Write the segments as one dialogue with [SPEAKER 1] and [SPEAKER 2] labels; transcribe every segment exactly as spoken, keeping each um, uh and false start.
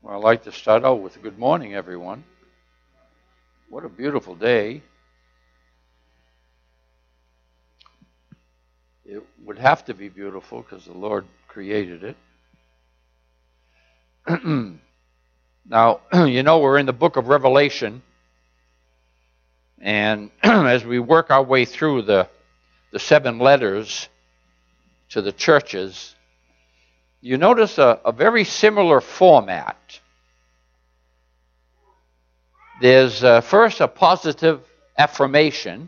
[SPEAKER 1] Well, I'd like to start out with good morning, everyone. What a beautiful day. It would have to be beautiful because the Lord created it. Now, you know, we're in the book of Revelation, and as we work our way through the, the seven letters to the churches, you notice a, a very similar format. There's uh, first a positive affirmation.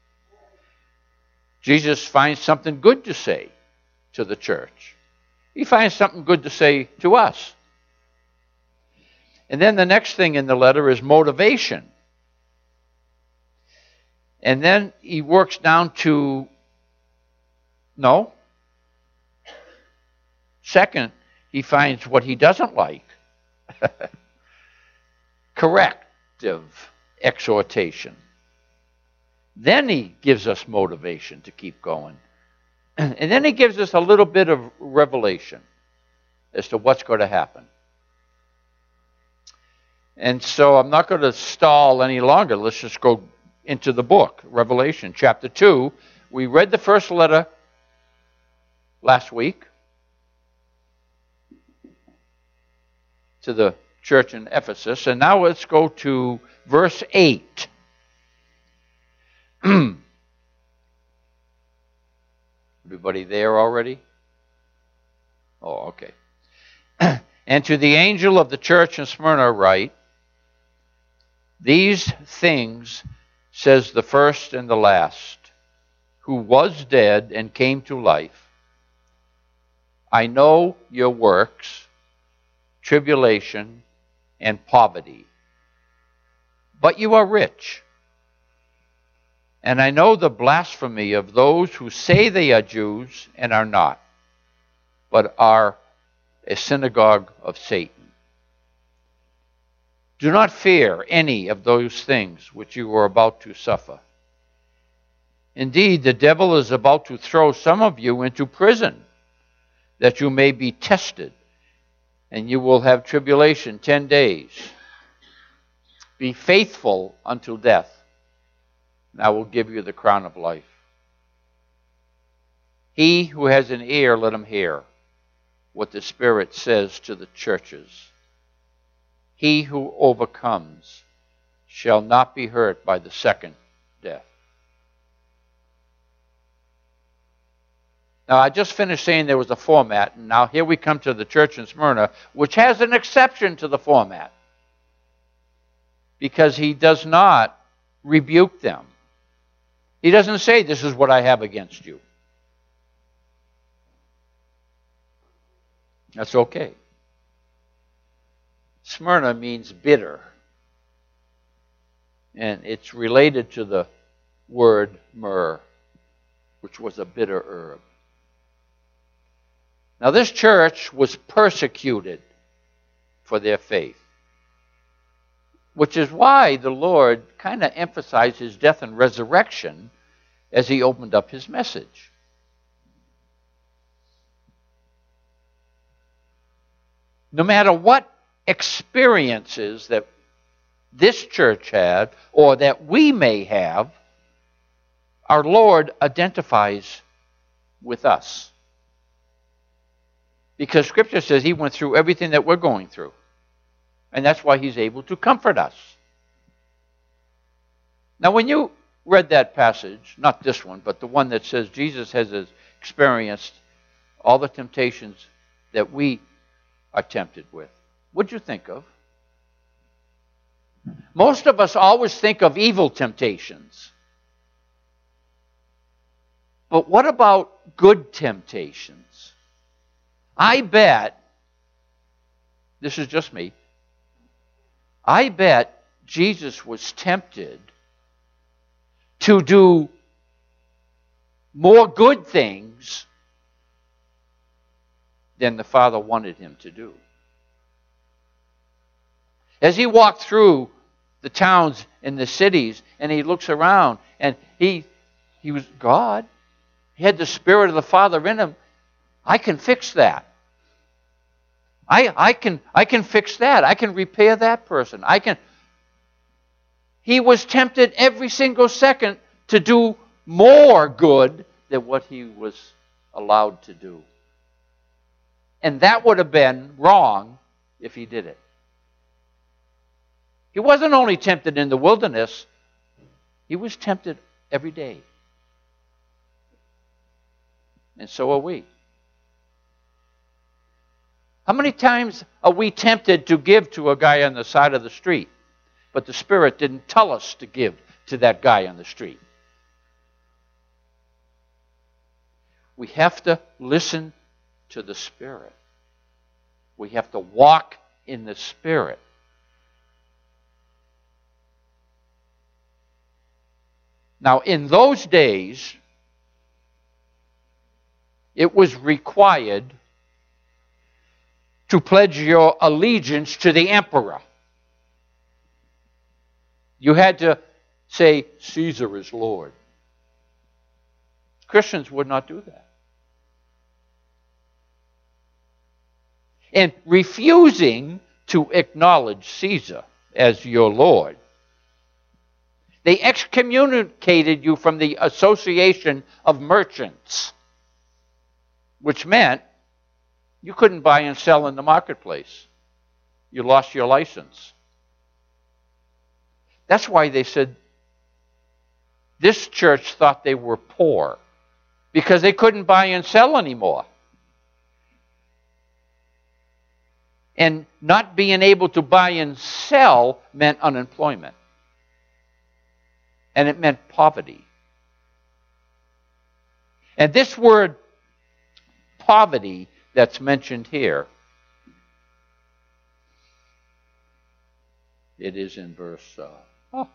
[SPEAKER 1] Jesus finds something good to say to the church. He finds something good to say to us. And then the next thing in the letter is motivation. And then he works down to, no. Second, he finds what he doesn't like. Corrective exhortation. Then he gives us motivation to keep going. And then he gives us a little bit of revelation as to what's going to happen. And so I'm not going to stall any longer. Let's just go into the book, Revelation chapter two. We read the first letter last week to the church in Ephesus. And now let's go to verse eight. Everybody there already? Oh, okay. And to the angel of the church in Smyrna write, these things says the first and the last, who was dead and came to life. I know your works, tribulation, and poverty, but you are rich. And I know the blasphemy of those who say they are Jews and are not, but are a synagogue of Satan. Do not fear any of those things which you are about to suffer. Indeed, the devil is about to throw some of you into prison, that you may be tested, and you will have tribulation ten days. Be faithful until death, and I will give you the crown of life. He who has an ear, let him hear what the Spirit says to the churches. He who overcomes shall not be hurt by the second death. Now, I just finished saying there was a format, and now here we come to the church in Smyrna, which has an exception to the format, because he does not rebuke them. He doesn't say, this is what I have against you. That's okay. Smyrna means bitter, and it's related to the word myrrh, which was a bitter herb. Now, this church was persecuted for their faith, which is why the Lord kind of emphasized his death and resurrection as he opened up his message. No matter what experiences that this church had or that we may have, our Lord identifies with us. Because Scripture says he went through everything that we're going through. And that's why he's able to comfort us. Now, when you read that passage, not this one, but the one that says Jesus has experienced all the temptations that we are tempted with, what'd you think of? Most of us always think of evil temptations. But what about good temptations? I bet, this is just me, I bet Jesus was tempted to do more good things than the Father wanted him to do. As he walked through the towns and the cities, and he looks around, and he he was God. He had the Spirit of the Father in him. I can fix that. I, I can I can fix that. I can repair that person. I can. He was tempted every single second to do more good than what he was allowed to do. And that would have been wrong if he did it. He wasn't only tempted in the wilderness, he was tempted every day. And so are we. How many times are we tempted to give to a guy on the side of the street, but the Spirit didn't tell us to give to that guy on the street? We have to listen to the Spirit. We have to walk in the Spirit. Now, in those days, it was required to pledge your allegiance to the emperor. You had to say, Caesar is Lord. Christians would not do that. And refusing to acknowledge Caesar as your Lord, they excommunicated you from the association of merchants, which meant you couldn't buy and sell in the marketplace. You lost your license. That's why they said this church thought they were poor, because they couldn't buy and sell anymore. And not being able to buy and sell meant unemployment. And it meant poverty. And this word poverty that's mentioned here, it is in verse, uh, oh,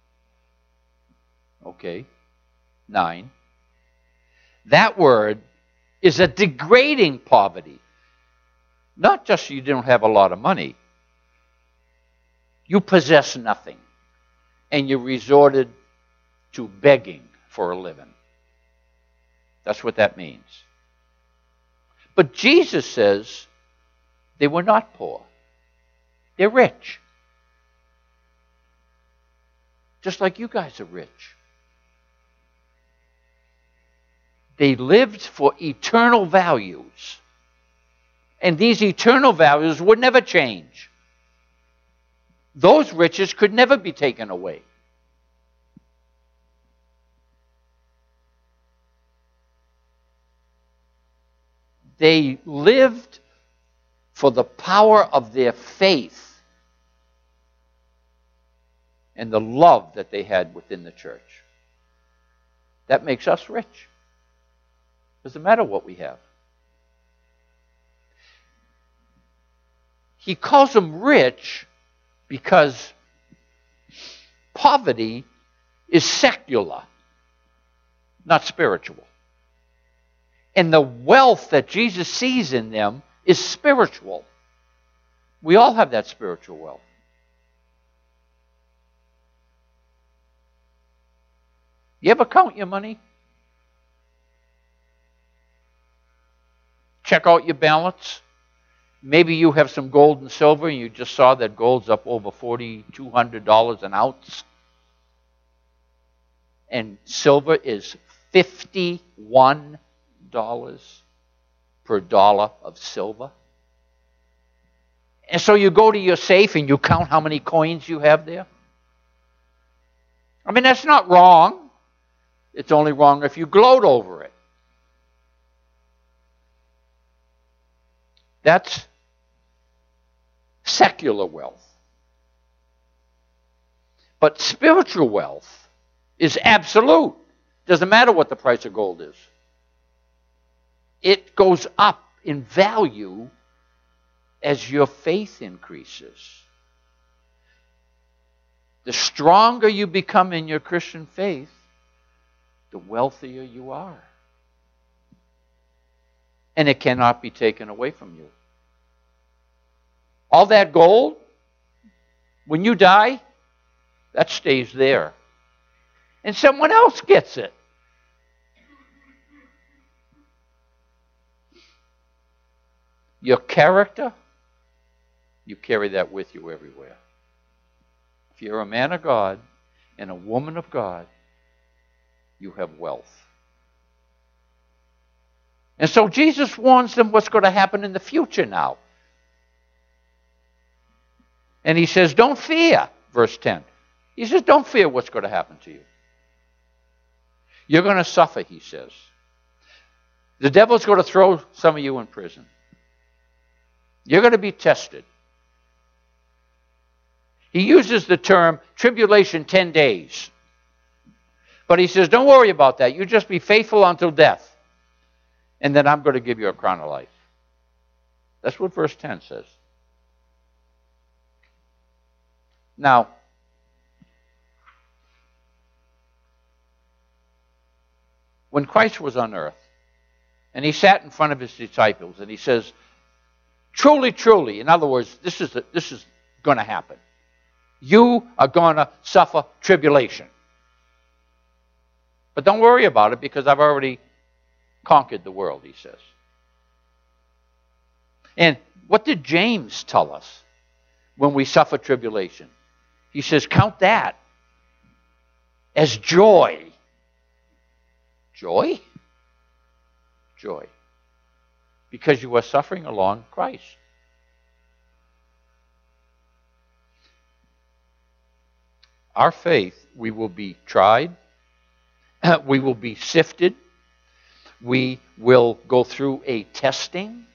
[SPEAKER 1] okay, nine. That word is a degrading poverty. Not just you don't have a lot of money. You possess nothing. And you resorted to begging for a living. That's what that means. But Jesus says they were not poor. They're rich. Just like you guys are rich. They lived for eternal values. And these eternal values would never change. Those riches could never be taken away. They lived for the power of their faith and the love that they had within the church. That makes us rich. Doesn't matter what we have. He calls them rich because poverty is secular, not spiritual. And the wealth that Jesus sees in them is spiritual. We all have that spiritual wealth. You ever count your money? Check out your balance. Maybe you have some gold and silver and you just saw that gold's up over four thousand two hundred dollars an ounce. And silver is fifty-one dollars per dollar of silver. And so you go to your safe and you count how many coins you have there. I mean, that's not wrong. It's only wrong if you gloat over it. That's secular wealth. But spiritual wealth is absolute. Doesn't matter what the price of gold is. It goes up in value as your faith increases. The stronger you become in your Christian faith, the wealthier you are. And it cannot be taken away from you. All that gold, when you die, that stays there. And someone else gets it. Your character you carry that with you everywhere. If you're a man of God and a woman of God, you have wealth. And so Jesus warns them what's going to happen in the future now. And he says, don't fear, verse ten. He says, don't fear what's going to happen to you. You're going to suffer, he says. The devil's going to throw some of you in prison. You're going to be tested. He uses the term tribulation ten days. But he says, don't worry about that. You just be faithful until death. And then I'm going to give you a crown of life. That's what verse ten says. Now, when Christ was on earth, and he sat in front of his disciples, and he says, truly, truly, in other words, this is, the, this is going to happen. You are going to suffer tribulation. But don't worry about it because I've already conquered the world, he says. And what did James tell us when we suffer tribulation? He says, count that as joy. Joy? Joy. Because you are suffering along Christ. Our faith, we will be tried. We will be sifted. We will go through a testing.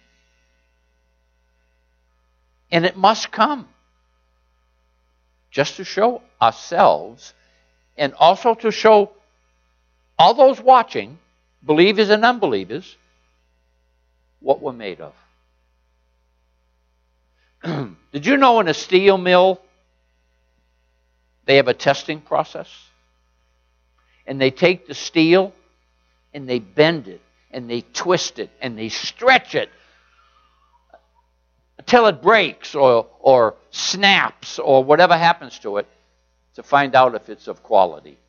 [SPEAKER 1] And it must come. Just to show ourselves and also to show all those watching, believers and unbelievers, what we're made of. Did you know in a steel mill, they have a testing process? And they take the steel and they bend it and they twist it and they stretch it until it breaks or, or snaps or whatever happens to it to find out if it's of quality.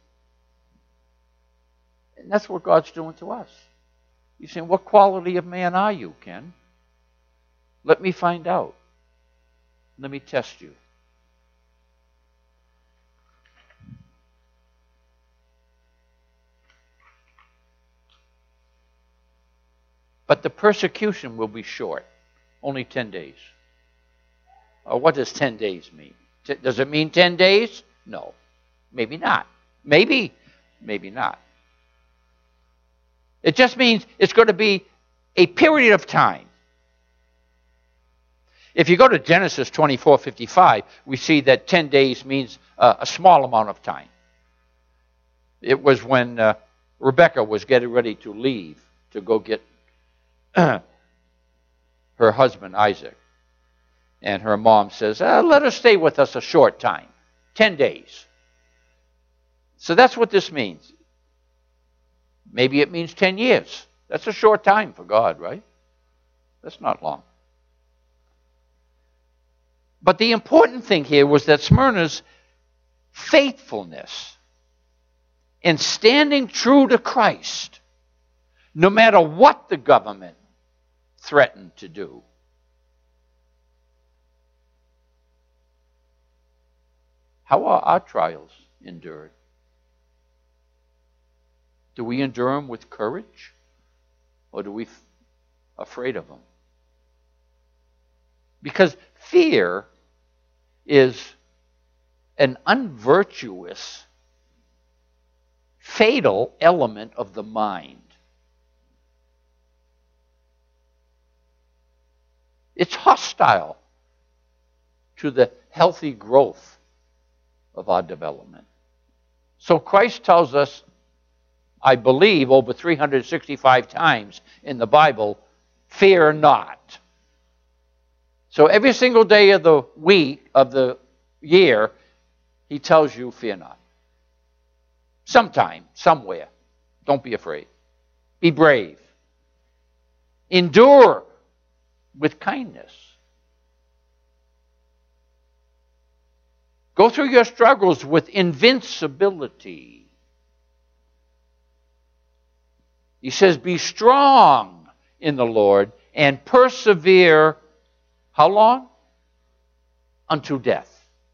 [SPEAKER 1] And that's what God's doing to us. He's saying, what quality of man are you, Ken? Let me find out. Let me test you. But the persecution will be short. Only ten days. Or what does ten days mean? T- does it mean ten days? No. Maybe not. Maybe. Maybe not. It just means it's going to be a period of time. If you go to Genesis twenty-four fifty-five, we see that ten days means uh, a small amount of time. It was when uh, Rebekah was getting ready to leave to go get her husband Isaac. And her mom says, uh, let her stay with us a short time. Ten days. So that's what this means. Maybe it means ten years. That's a short time for God, right? That's not long. But the important thing here was that Smyrna's faithfulness in standing true to Christ, no matter what the government threatened to do. How are our trials endured? Do we endure them with courage? Or do we f- afraid of them? Because fear is an unvirtuous, fatal element of the mind. It's hostile to the healthy growth of our development. So Christ tells us, I believe, over three hundred sixty-five times in the Bible, fear not. So every single day of the week, of the year, he tells you, fear not. Sometime, somewhere. Don't be afraid. Be brave. Endure with kindness. Go through your struggles with invincibility. He says, be strong in the Lord and persevere. How long? unto death.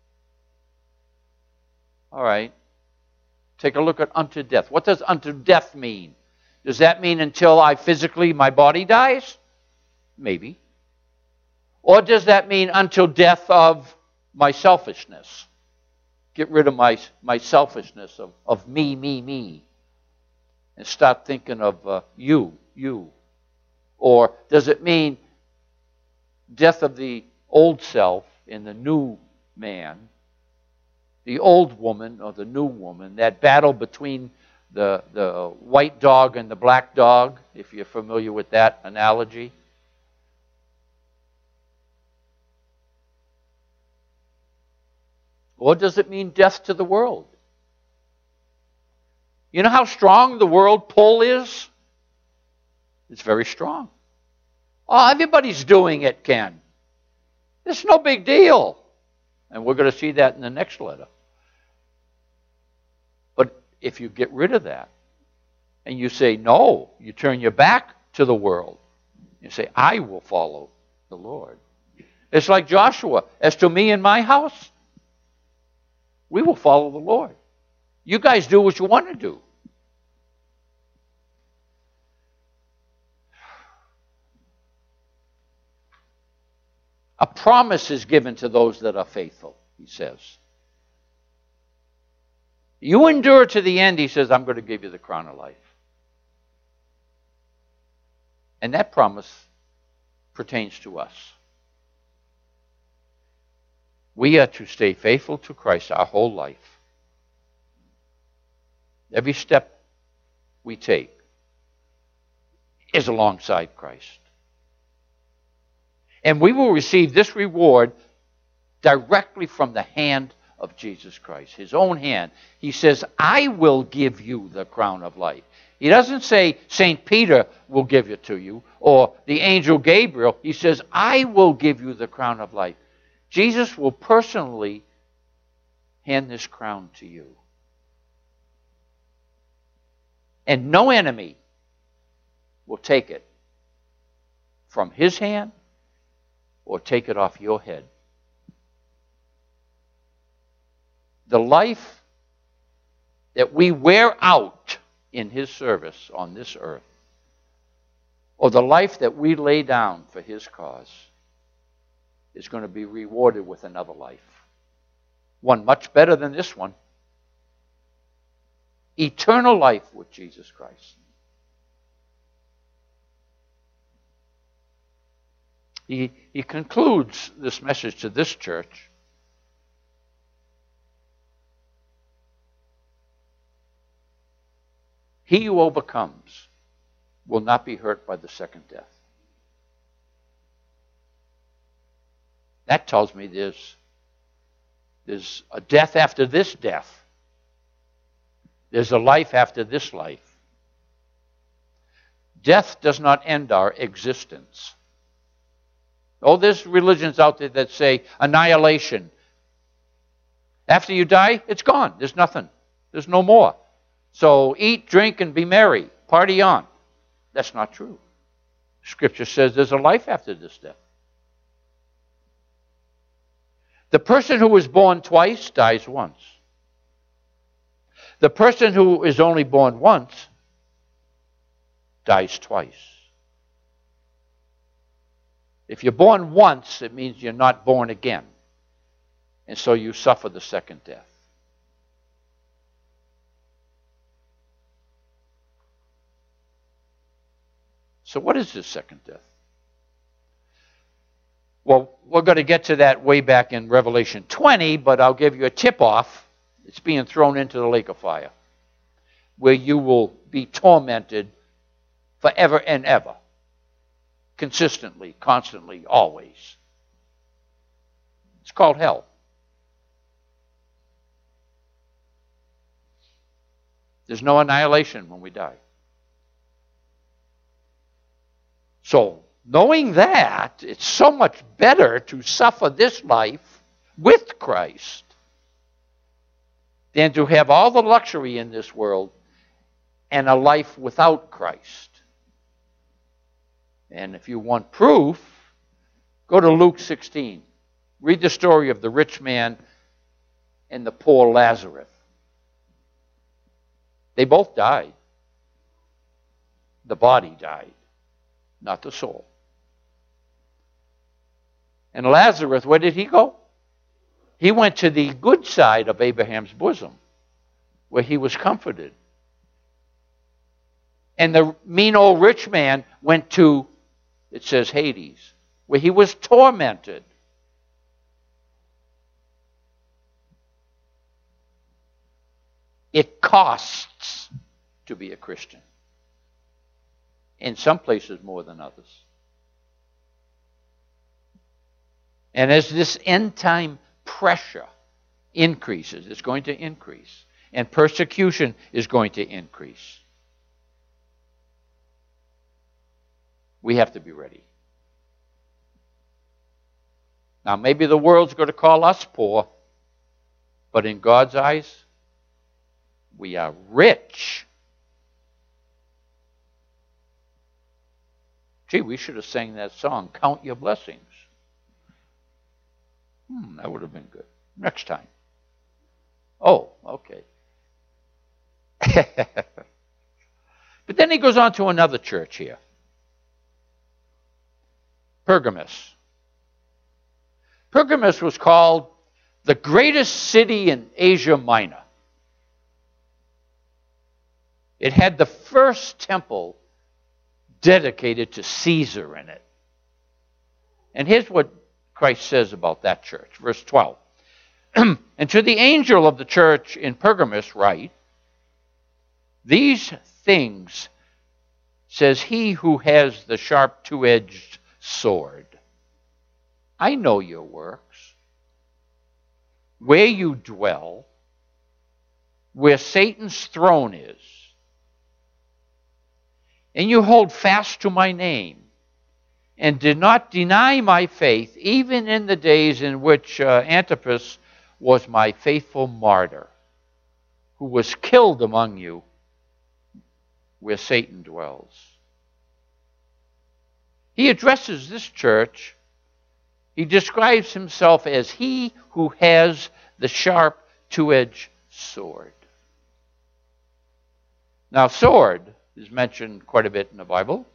[SPEAKER 1] All right. Take a look at unto death. What does unto death mean? Does that mean until I physically, my body dies? Maybe. Or does that mean until death of my selfishness? Get rid of my, my selfishness of, of me, me, me. And start thinking of uh, you, you. Or does it mean death of the old self in the new man? The old woman or the new woman, that battle between the, the white dog and the black dog, if you're familiar with that analogy. Or does it mean death to the world? You know how strong the world pull is? It's very strong. Oh, everybody's doing it, Ken. It's no big deal. And we're going to see that in the next letter. But if you get rid of that, and you say, no, you turn your back to the world. You say, I will follow the Lord. It's like Joshua, as to me and my house, we will follow the Lord. You guys do what you want to do. A promise is given to those that are faithful, he says. You endure to the end, he says, I'm going to give you the crown of life. And that promise pertains to us. We are to stay faithful to Christ our whole life. Every step we take is alongside Christ. And we will receive this reward directly from the hand of Jesus Christ, his own hand. He says, I will give you the crown of life. He doesn't say Saint Peter will give it to you or the angel Gabriel. He says, I will give you the crown of life. Jesus will personally hand this crown to you. And no enemy will take it from his hand or take it off your head. The life that we wear out in his service on this earth, or the life that we lay down for his cause, is going to be rewarded with another life. One much better than this one. Eternal life with Jesus Christ. He, he concludes this message to this church. He who overcomes will not be hurt by the second death. That tells me there's, there's a death after this death. There's a life after this life. Death does not end our existence. Oh, there's religions out there that say annihilation. After you die, it's gone. There's nothing. There's no more. So eat, drink, and be merry. Party on. That's not true. Scripture says there's a life after this death. The person who is born twice dies once. The person who is only born once dies twice. If you're born once, it means you're not born again. And so you suffer the second death. So what is this second death? Well, we're going to get to that way back in Revelation twenty, but I'll give you a tip-off. It's being thrown into the lake of fire, where you will be tormented forever and ever. Consistently, constantly, always. It's called hell. There's no annihilation when we die. So, knowing that, it's so much better to suffer this life with Christ than to have all the luxury in this world and a life without Christ. And if you want proof, go to Luke sixteen. Read the story of the rich man and the poor Lazarus. They both died. The body died, not the soul. And Lazarus, where did he go? He went to the good side of Abraham's bosom, where he was comforted. And the mean old rich man went to, it says Hades, where he was tormented. It costs to be a Christian. In some places more than others. And as this end time pressure increases, it's going to increase. And persecution is going to increase. We have to be ready. Now, maybe the world's going to call us poor, but in God's eyes, we are rich. Gee, we should have sang that song, Count Your Blessings. Hmm, that would have been good. Next time. Oh, okay. But then he goes on to another church here. Pergamos. Pergamos was called the greatest city in Asia Minor. It had the first temple dedicated to Caesar in it. And here's what Christ says about that church. Verse twelve. And to the angel of the church in Pergamos write, these things says he who has the sharp two-edged sword. I know your works, where you dwell, where Satan's throne is. And you hold fast to my name, and did not deny my faith, even in the days in which uh, Antipas was my faithful martyr, who was killed among you, where Satan dwells. He addresses this church. He describes himself as he who has the sharp two-edged sword. Now, sword is mentioned quite a bit in the Bible.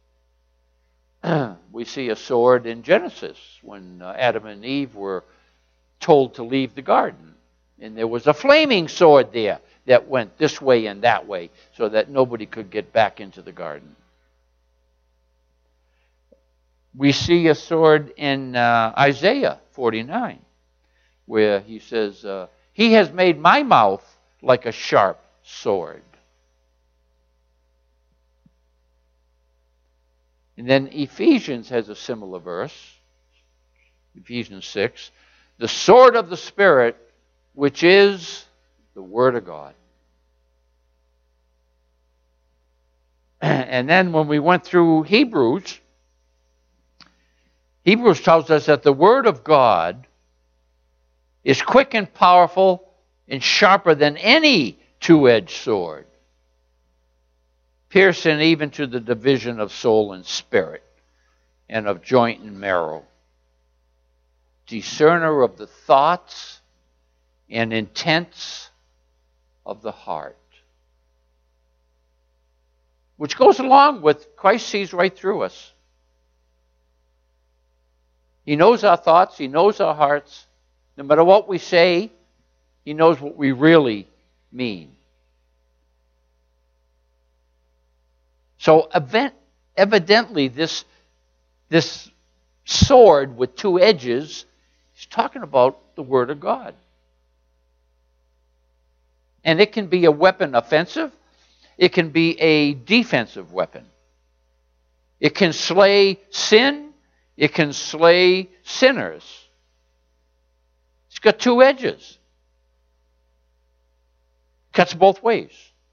[SPEAKER 1] We see a sword in Genesis when uh, Adam and Eve were told to leave the garden. And there was a flaming sword there that went this way and that way so that nobody could get back into the garden. We see a sword in uh, Isaiah forty-nine where he says, uh, he has made my mouth like a sharp sword. And then Ephesians has a similar verse, Ephesians six, the sword of the Spirit, which is the Word of God. And then when we went through Hebrews, Hebrews tells us that the Word of God is quick and powerful and sharper than any two-edged sword, piercing even to the division of soul and spirit, and of joint and marrow, discerner of the thoughts and intents of the heart. Which goes along with Christ sees right through us. He knows our thoughts, he knows our hearts. No matter what we say, he knows what we really mean. So event, evidently this, this sword with two edges is talking about the Word of God. And it can be a weapon offensive. It can be a defensive weapon. It can slay sin. It can slay sinners. It's got two edges. Cuts both ways.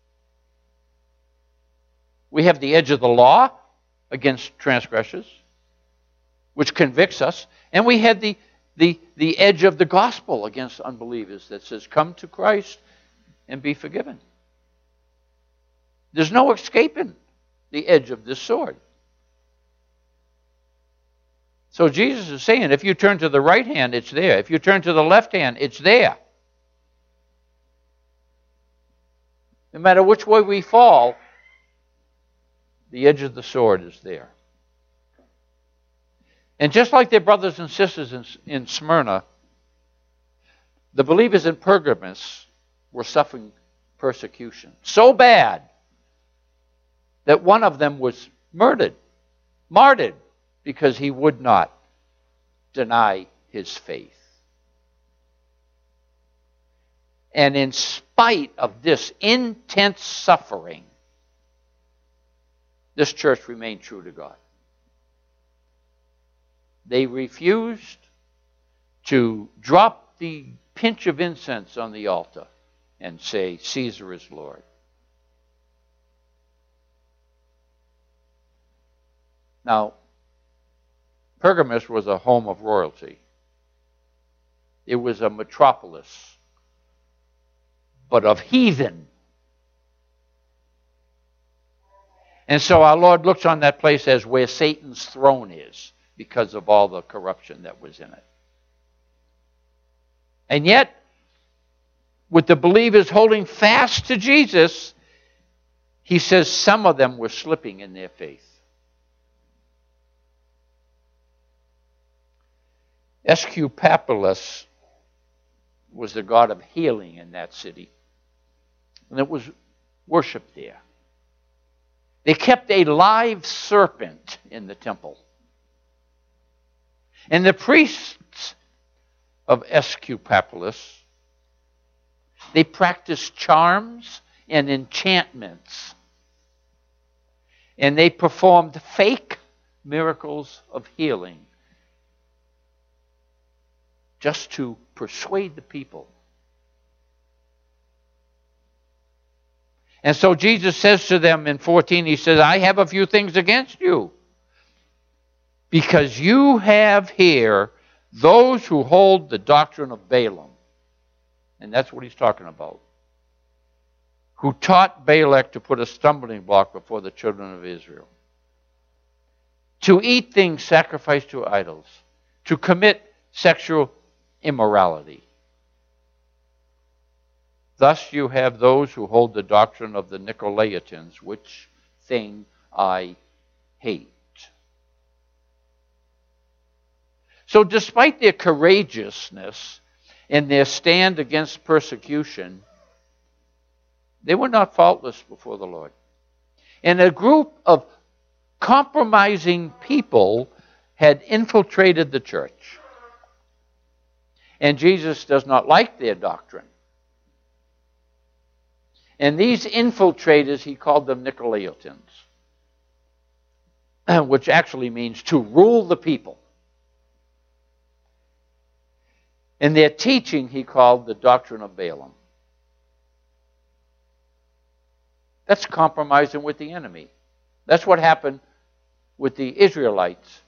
[SPEAKER 1] We have the edge of the law against transgressors, which convicts us. And we have the, the, the edge of the gospel against unbelievers that says, come to Christ and be forgiven. There's no escaping the edge of this sword. So Jesus is saying, if you turn to the right hand, it's there. If you turn to the left hand, it's there. No matter which way we fall, the edge of the sword is there. And just like their brothers and sisters in, in Smyrna, the believers in Pergamos were suffering persecution so bad that one of them was murdered, martyred, because he would not deny his faith. And in spite of this intense suffering, this church remained true to God. They refused to drop the pinch of incense on the altar and say, Caesar is Lord. Now, Pergamos was a home of royalty. It was a metropolis, but of heathen. And so our Lord looks on that place as where Satan's throne is because of all the corruption that was in it. And yet, with the believers holding fast to Jesus, he says some of them were slipping in their faith. Esculapius was the god of healing in that city. And it was worshipped there. They kept a live serpent in the temple. And the priests of Esculapius, they practiced charms and enchantments. And they performed fake miracles of healing just to persuade the people. And so Jesus says to them in fourteen, he says, I have a few things against you, because you have here those who hold the doctrine of Balaam. And that's what he's talking about. Who taught Balak to put a stumbling block before the children of Israel. To eat things sacrificed to idols. To commit sexual immorality. Thus you have those who hold the doctrine of the Nicolaitans, which thing I hate. So despite their courageousness and their stand against persecution, they were not faultless before the Lord. And a group of compromising people had infiltrated the church. And Jesus does not like their doctrine. And these infiltrators, he called them Nicolaitans, which actually means to rule the people. And their teaching he called the doctrine of Balaam. That's compromising with the enemy. That's what happened with the Israelites.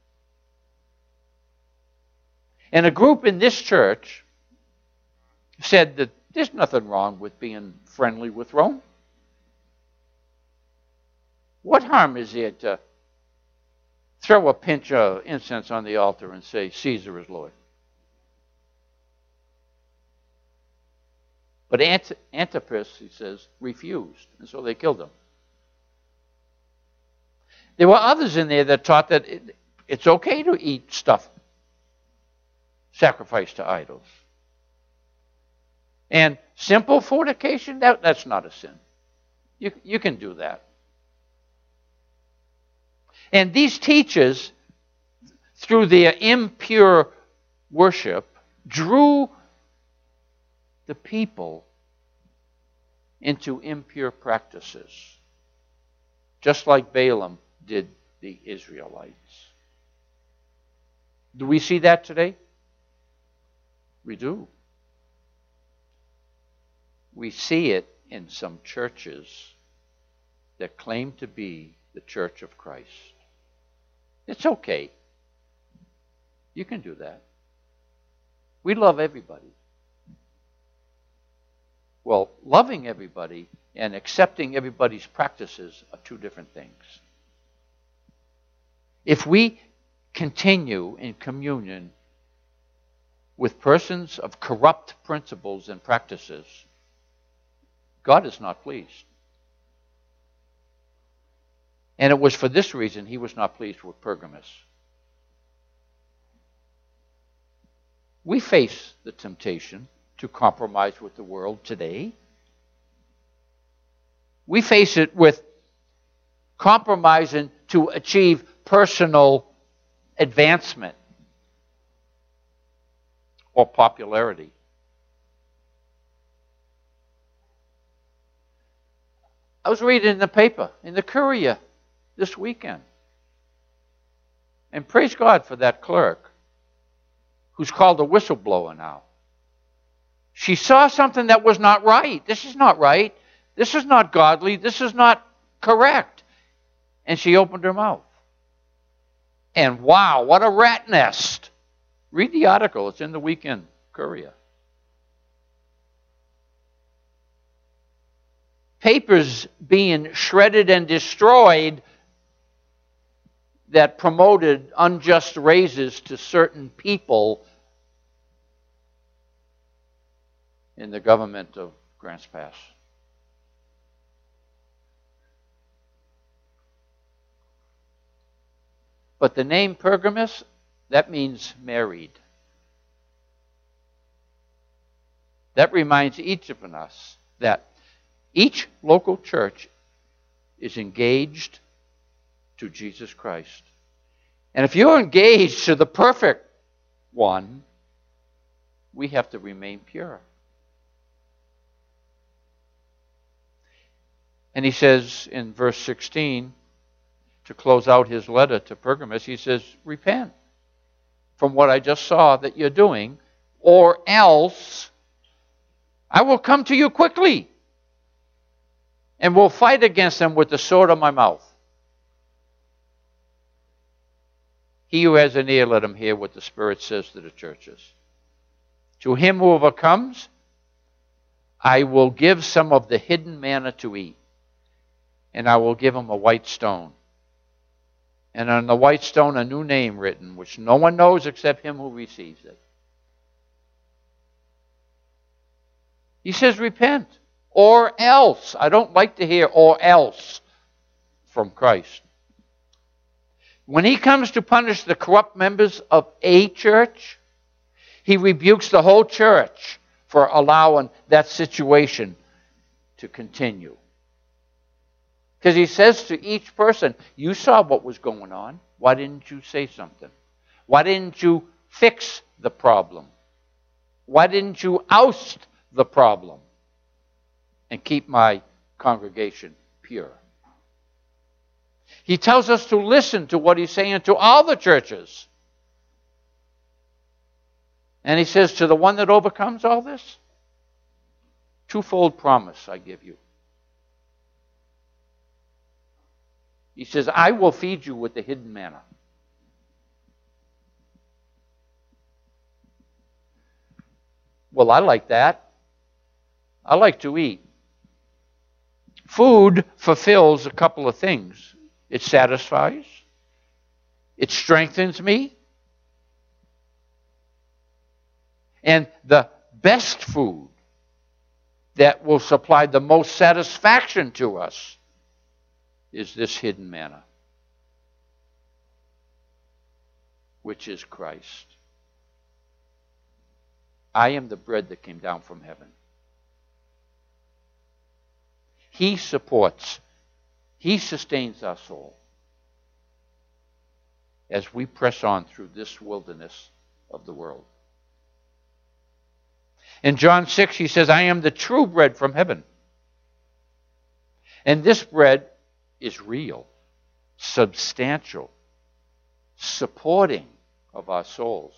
[SPEAKER 1] And a group in this church said that there's nothing wrong with being friendly with Rome. What harm is there to throw a pinch of incense on the altar and say, Caesar is Lord? But Ant- Antipas, he says, refused, and so they killed him. There were others in there that taught that it, it's okay to eat stuff sacrificed to idols. And simple fornication, that, that's not a sin. You, you can do that. And these teachers, through their impure worship, drew the people into impure practices, just like Balaam did the Israelites. Do we see that today? We do. We see it in some churches that claim to be the Church of Christ. It's okay. You can do that. We love everybody. Well, loving everybody and accepting everybody's practices are two different things. If we continue in communion with persons of corrupt principles and practices, God is not pleased. And it was for this reason he was not pleased with Pergamos. We face the temptation to compromise with the world today. We face it with compromising to achieve personal advancement or popularity. I was reading in the paper, in the Courier, this weekend. And praise God for that clerk who's called a whistleblower now. She saw something that was not right. This is not right. This is not godly. This is not correct. And she opened her mouth. And wow, what a rat nest. Read the article. It's in the Weekend Courier. Papers being shredded and destroyed that promoted unjust raises to certain people in the government of Grants Pass. But the name Pergamos, that means married. That reminds each of us that each local church is engaged to Jesus Christ. And if you're engaged to the perfect one, we have to remain pure. And he says in verse sixteen, to close out his letter to Pergamos, he says, repent from what I just saw that you're doing, or else I will come to you quickly and will fight against them with the sword of my mouth. He who has an ear, let him hear what the Spirit says to the churches. To him who overcomes, I will give some of the hidden manna to eat, and I will give him a white stone. And on the white stone a new name written, which no one knows except him who receives it. He says, repent, or else. I don't like to hear or else from Christ. When he comes to punish the corrupt members of a church, he rebukes the whole church for allowing that situation to continue. Because he says to each person, you saw what was going on. Why didn't you say something? Why didn't you fix the problem? Why didn't you oust the problem and keep my congregation pure? He tells us to listen to what he's saying to all the churches. And he says, to the one that overcomes all this, twofold promise I give you. He says, I will feed you with the hidden manna. Well, I like that. I like to eat. Food fulfills a couple of things. It satisfies. It strengthens me. And the best food that will supply the most satisfaction to us is this hidden manna, which is Christ. I am the bread that came down from heaven. He supports, he sustains our soul as we press on through this wilderness of the world. In John six, he says, I am the true bread from heaven. And this bread is real, substantial, supporting of our souls.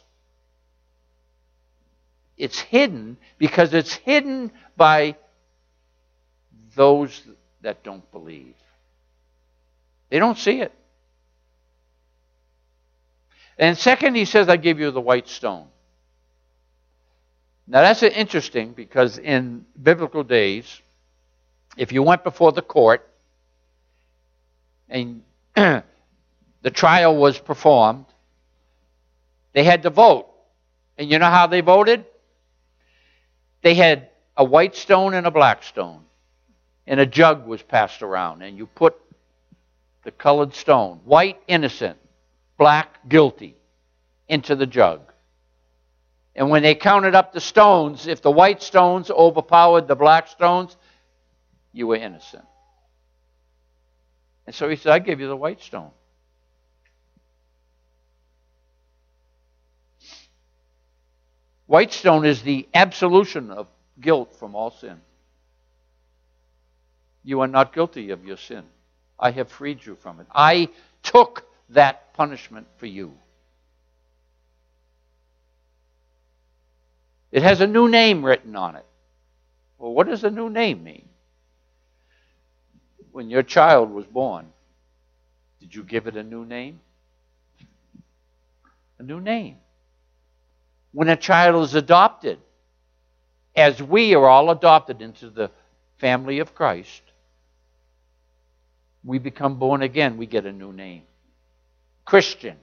[SPEAKER 1] It's hidden because it's hidden by those that don't believe. They don't see it. And second, he says, I give you the white stone. Now that's interesting because in biblical days, if you went before the court and the trial was performed They had to vote. And you know how they voted? They had a white stone and a black stone. And a jug was passed around. And you put the colored stone, white, innocent, black, guilty, into the jug. And when they counted up the stones, if the white stones overpowered the black stones, you were innocent. And so he said, I give you the white stone. White stone is the absolution of guilt from all sin. You are not guilty of your sin. I have freed you from it. I took that punishment for you. It has a new name written on it. Well, what does a new name mean? When your child was born, did you give it a new name? A new name. When a child is adopted, as we are all adopted into the family of Christ, we become born again, we get a new name. Christian.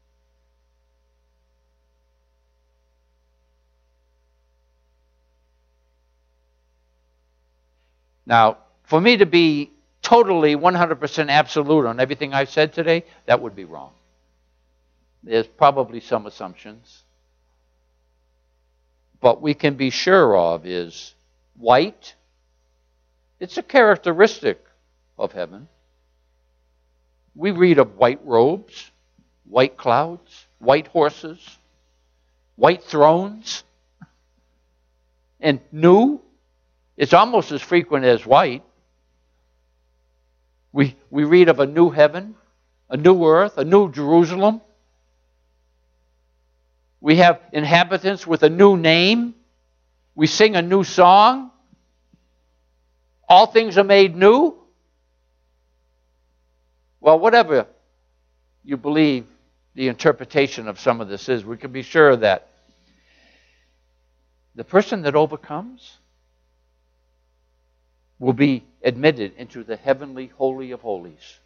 [SPEAKER 1] Now, for me to be totally one hundred percent absolute on everything I've said today, that would be wrong. There's probably some assumptions. But we can be sure of is white. It's a characteristic of heaven. We read of white robes, white clouds, white horses, white thrones. And new, it's almost as frequent as white. We, we read of a new heaven, a new earth, a new Jerusalem. We have inhabitants with a new name. We sing a new song. All things are made new. Well, whatever you believe the interpretation of some of this is, we can be sure that the person that overcomes will be admitted into the heavenly holy of holies,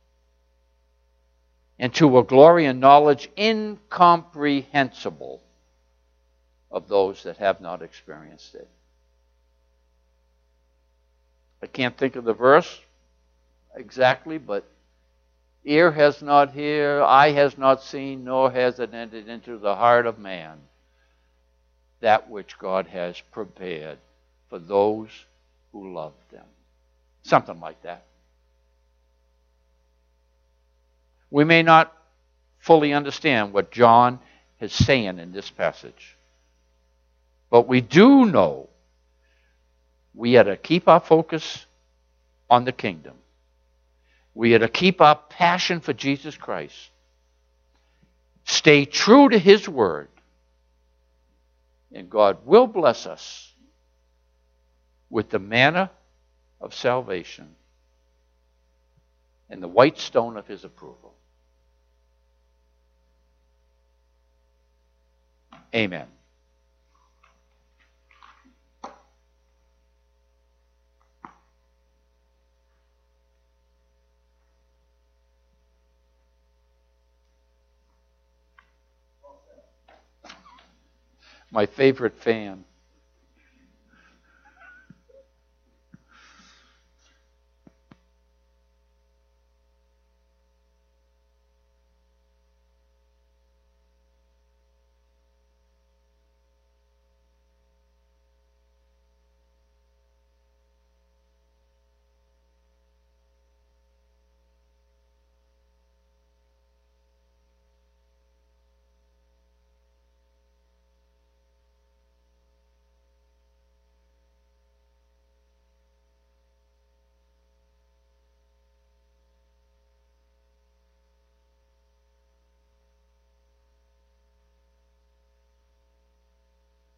[SPEAKER 1] and to a glory and knowledge incomprehensible of those that have not experienced it. I can't think of the verse exactly, but ear has not heard, eye has not seen, nor has it entered into the heart of man that which God has prepared for those who love them. Something like that. We may not fully understand what John is saying in this passage, but we do know we are to keep our focus on the kingdom. We are to keep our passion for Jesus Christ. Stay true to His word, and God will bless us with the manna of salvation and the white stone of His approval. Amen. My favorite fan.